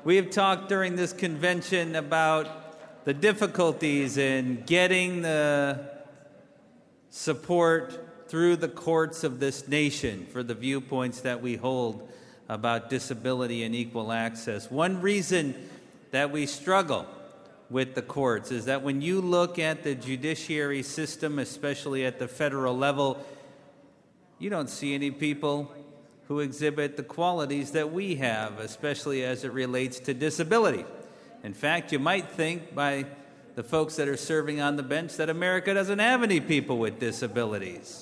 We have talked during this convention about the difficulties in getting the support through the courts of this nation for the viewpoints that we hold about disability and equal access. One reason that we struggle with the courts is that when you look at the judiciary system, especially at the federal level, you don't see any people who exhibit the qualities that we have, especially as it relates to disability. In fact, you might think by the folks that are serving on the bench that America doesn't have any people with disabilities.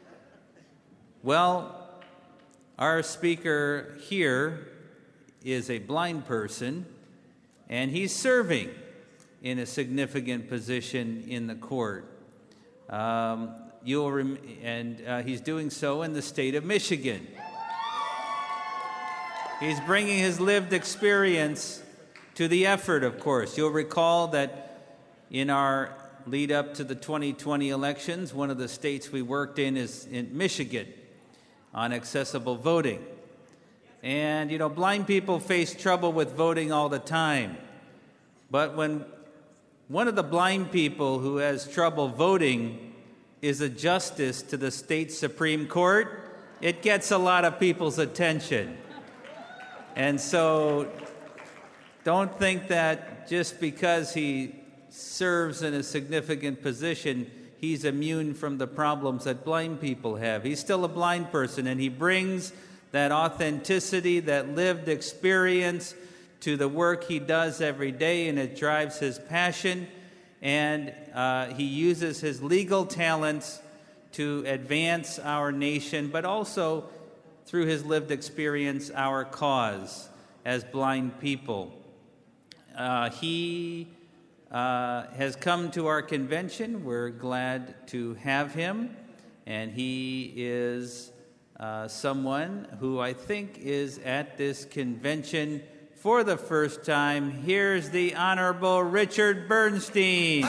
Well, our speaker here is a blind person, and he's serving in a significant position in the court. He's doing so in the state of Michigan. He's bringing his lived experience to the effort, of course. You'll recall that in our lead up to the 2020 elections, one of the states we worked in is in Michigan on accessible voting. And, blind people face trouble with voting all the time. But when one of the blind people who has trouble voting is a justice to the state Supreme Court, it gets a lot of people's attention. And so don't think that just because he serves in a significant position, he's immune from the problems that blind people have. He's still a blind person, and he brings that authenticity, that lived experience to the work he does every day, and it drives his passion. And he uses his legal talents to advance our nation, but also through his lived experience, our cause as blind people. He has come to our convention. We're glad to have him. And he is someone who I think is at this convention for the first time. Here's the Honorable Richard Bernstein.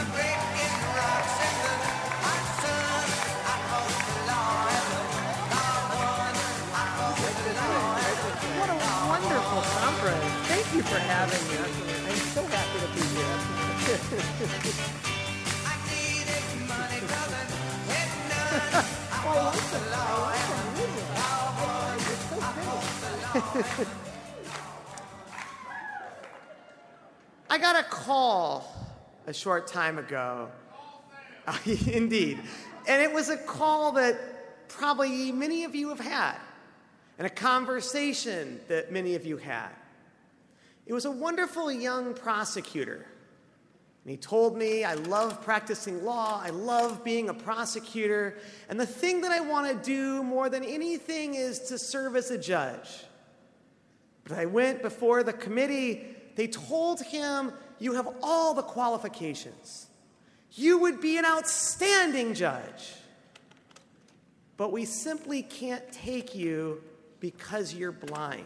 Thank you for having me. I'm so happy to be here. I got a call a short time ago. Indeed. And it was a call that probably many of you have had, and a conversation that many of you had. It was a wonderful young prosecutor. And he told me, I love practicing law, I love being a prosecutor, and the thing that I want to do more than anything is to serve as a judge. But I went before the committee. They told him, you have all the qualifications. You would be an outstanding judge. But we simply can't take you because you're blind.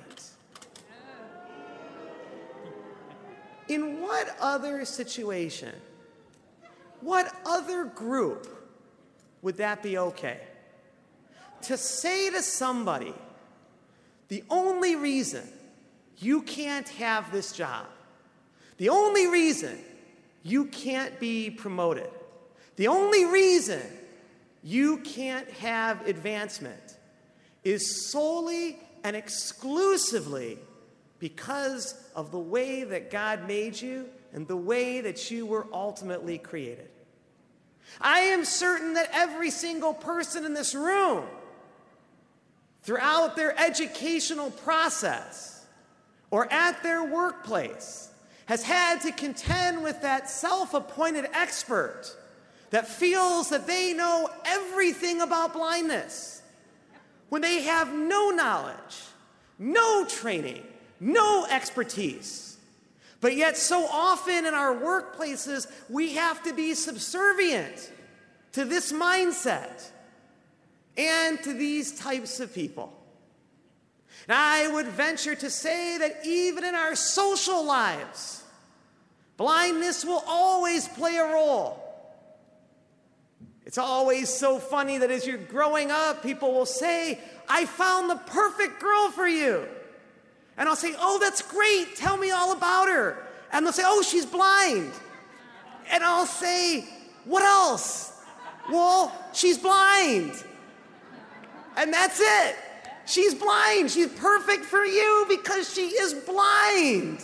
In what other situation, what other group would that be okay? To say to somebody, the only reason you can't have this job, the only reason you can't be promoted, the only reason you can't have advancement is solely and exclusively because of the way that God made you and the way that you were ultimately created. I am certain that every single person in this room, throughout their educational process or at their workplace, has had to contend with that self-appointed expert that feels that they know everything about blindness when they have no knowledge, no training, no expertise. But yet so often in our workplaces, we have to be subservient to this mindset and to these types of people. And I would venture to say that even in our social lives, blindness will always play a role. It's always so funny that as you're growing up, people will say, I found the perfect girl for you. And I'll say, oh, that's great. Tell me all about her. And they'll say, oh, she's blind. And I'll say, what else? Well, she's blind. And that's it. She's blind. She's perfect for you because she is blind.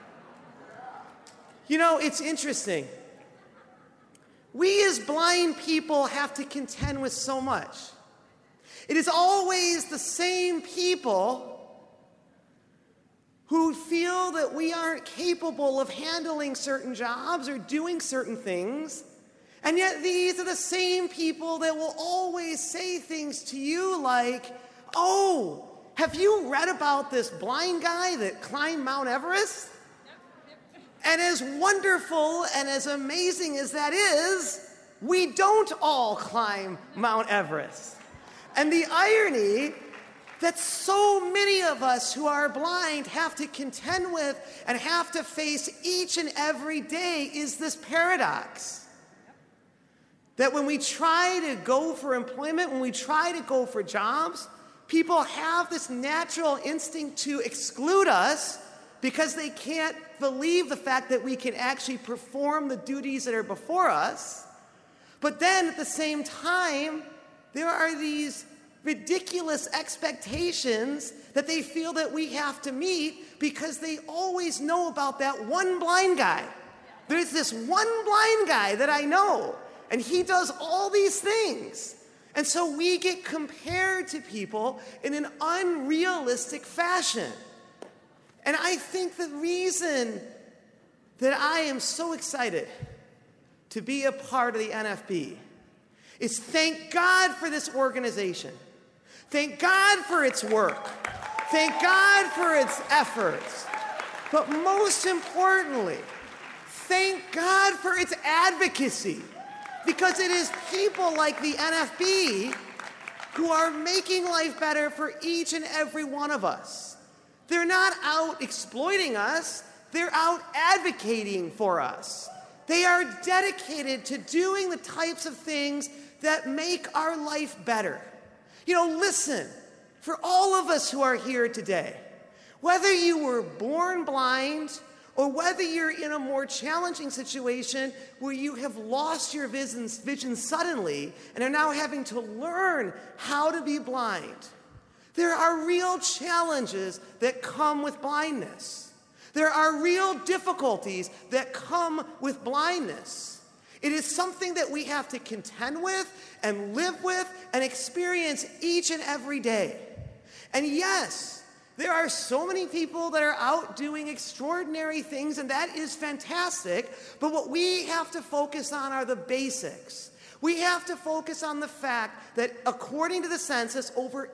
You know, it's interesting. We as blind people have to contend with so much. It is always the same people who feel that we aren't capable of handling certain jobs or doing certain things. And yet these are the same people that will always say things to you like, oh, have you read about this blind guy that climbed Mount Everest? And as wonderful and as amazing as that is, we don't all climb Mount Everest. And the irony that so many of us who are blind have to contend with and have to face each and every day is this paradox. That when we try to go for employment, when we try to go for jobs, people have this natural instinct to exclude us because they can't believe the fact that we can actually perform the duties that are before us. But then at the same time, there are these ridiculous expectations that they feel that we have to meet because they always know about that one blind guy. There's this one blind guy that I know, and he does all these things. And so we get compared to people in an unrealistic fashion. And I think the reason that I am so excited to be a part of the NFB is thank God for this organization. Thank God for its work. Thank God for its efforts. But most importantly, thank God for its advocacy. Because it is people like the NFB who are making life better for each and every one of us. They're not out exploiting us. They're out advocating for us. They are dedicated to doing the types of things that make our life better. You know, listen, for all of us who are here today, whether you were born blind or whether you're in a more challenging situation where you have lost your vision suddenly and are now having to learn how to be blind, there are real challenges that come with blindness. There are real difficulties that come with blindness. It is something that we have to contend with and live with and experience each and every day. And yes, there are so many people that are out doing extraordinary things, and that is fantastic. But what we have to focus on are the basics. We have to focus on the fact that according to the census, over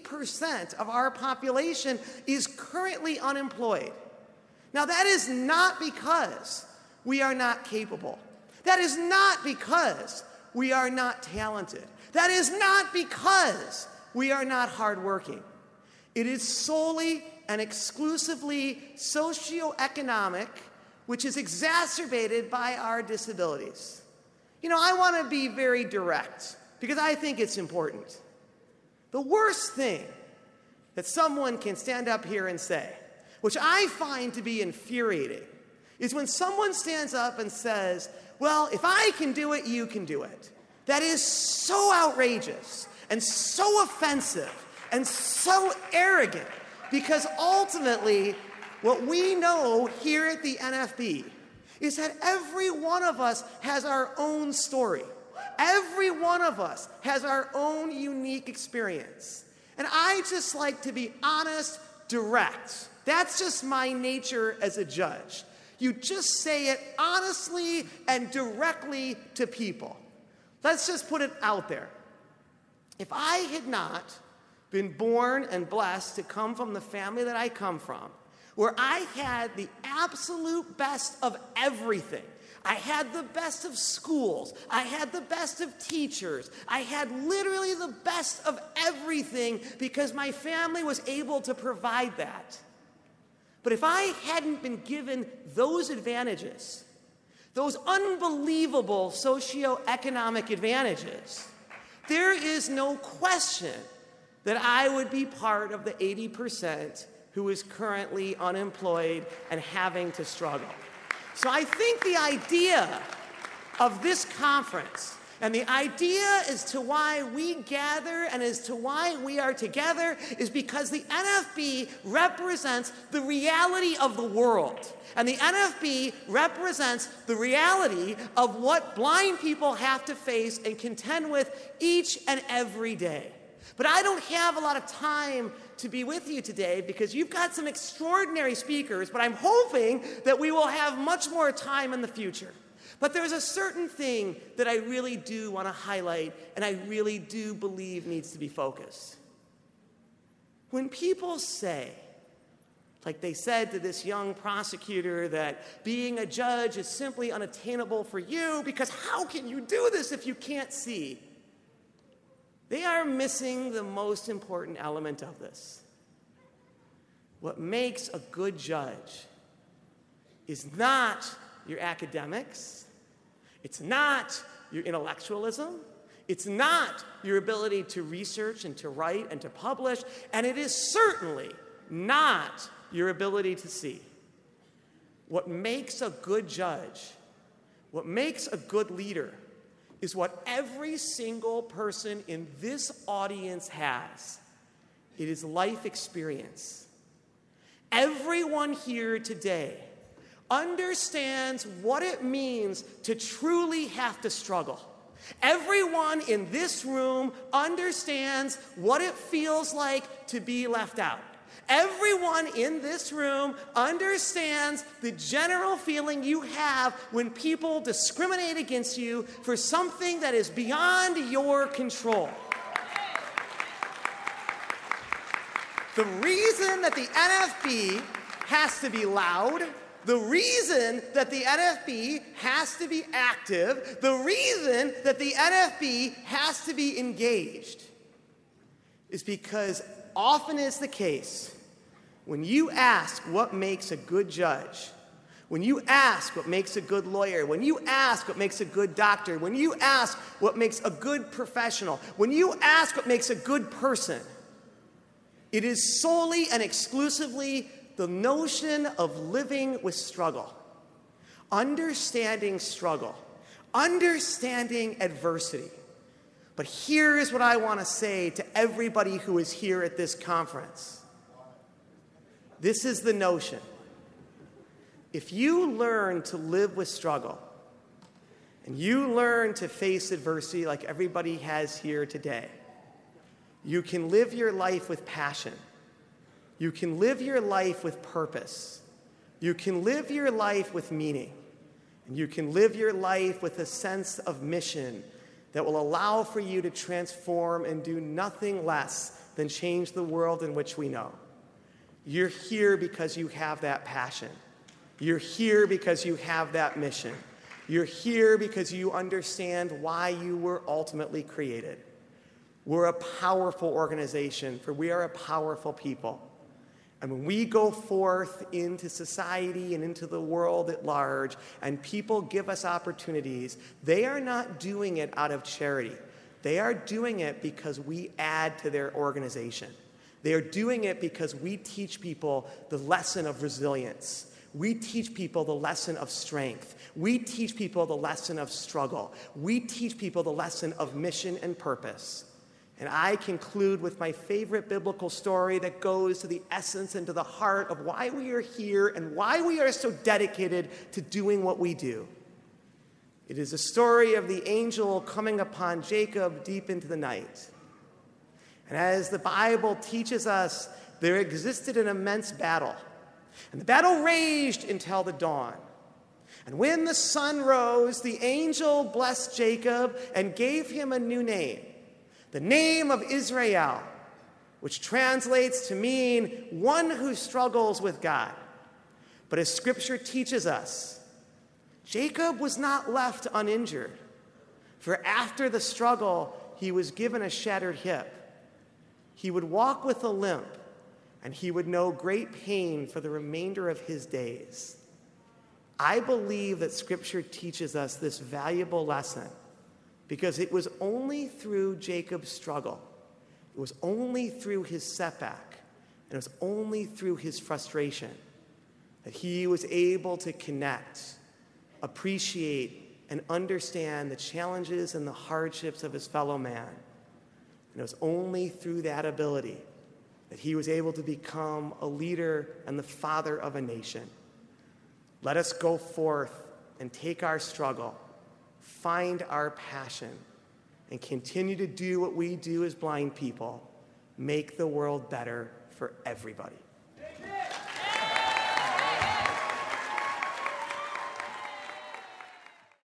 80% of our population is currently unemployed. Now, that is not because we are not capable. That is not because we are not talented. That is not because we are not hardworking. It is solely and exclusively socioeconomic, which is exacerbated by our disabilities. You know, I want to be very direct because I think it's important. The worst thing that someone can stand up here and say, which I find to be infuriating, is when someone stands up and says, well, if I can do it, you can do it. That is so outrageous and so offensive and so arrogant, because ultimately what we know here at the NFB is that every one of us has our own story. Every one of us has our own unique experience. And I just like to be honest, direct. That's just my nature as a judge. You just say it honestly and directly to people. Let's just put it out there. If I had not been born and blessed to come from the family that I come from, where I had the absolute best of everything. I had the best of schools. I had the best of teachers. I had literally the best of everything because my family was able to provide that. But if I hadn't been given those advantages, those unbelievable socioeconomic advantages, there is no question that I would be part of the 80% who is currently unemployed and having to struggle. So I think the idea of this conference and the idea as to why we gather and as to why we are together is because the NFB represents the reality of the world. And the NFB represents the reality of what blind people have to face and contend with each and every day. But I don't have a lot of time to be with you today because you've got some extraordinary speakers, but I'm hoping that we will have much more time in the future. But there's a certain thing that I really do want to highlight and I really do believe needs to be focused. When people say, like they said to this young prosecutor, that being a judge is simply unattainable for you because how can you do this if you can't see? They are missing the most important element of this. What makes a good judge is not your academics. It's not your intellectualism. It's not your ability to research and to write and to publish. And it is certainly not your ability to see. What makes a good judge, what makes a good leader, is what every single person in this audience has. It is life experience. Everyone here today understands what it means to truly have to struggle. Everyone in this room understands what it feels like to be left out. Everyone in this room understands the general feeling you have when people discriminate against you for something that is beyond your control. The reason that the NFB has to be loud, the reason that the NFB has to be active, the reason that the NFB has to be engaged is because often is the case, when you ask what makes a good judge, when you ask what makes a good lawyer, when you ask what makes a good doctor, when you ask what makes a good professional, when you ask what makes a good person, it is solely and exclusively the notion of living with struggle, understanding struggle, understanding adversity. But here is what I want to say to everybody who is here at this conference. This is the notion. If you learn to live with struggle, and you learn to face adversity like everybody has here today, you can live your life with passion. You can live your life with purpose. You can live your life with meaning. And you can live your life with a sense of mission that will allow for you to transform and do nothing less than change the world in which we know. You're here because you have that passion. You're here because you have that mission. You're here because you understand why you were ultimately created. We're a powerful organization, for we are a powerful people. And when we go forth into society and into the world at large, and people give us opportunities, they are not doing it out of charity. They are doing it because we add to their organization. They are doing it because we teach people the lesson of resilience. We teach people the lesson of strength. We teach people the lesson of struggle. We teach people the lesson of mission and purpose. And I conclude with my favorite biblical story that goes to the essence and to the heart of why we are here and why we are so dedicated to doing what we do. It is a story of the angel coming upon Jacob deep into the night. And as the Bible teaches us, there existed an immense battle. And the battle raged until the dawn. And when the sun rose, the angel blessed Jacob and gave him a new name, the name of Israel, which translates to mean one who struggles with God. But as Scripture teaches us, Jacob was not left uninjured, for after the struggle, he was given a shattered hip. He would walk with a limp, and he would know great pain for the remainder of his days. I believe that Scripture teaches us this valuable lesson because it was only through Jacob's struggle, it was only through his setback And it was only through his frustration that he was able to connect, appreciate, and understand the challenges and the hardships of his fellow man. And it was only through that ability that he was able to become a leader and the father of a nation. Let us go forth and take our struggle, find our passion, and continue to do what we do as blind people, make the world better for everybody.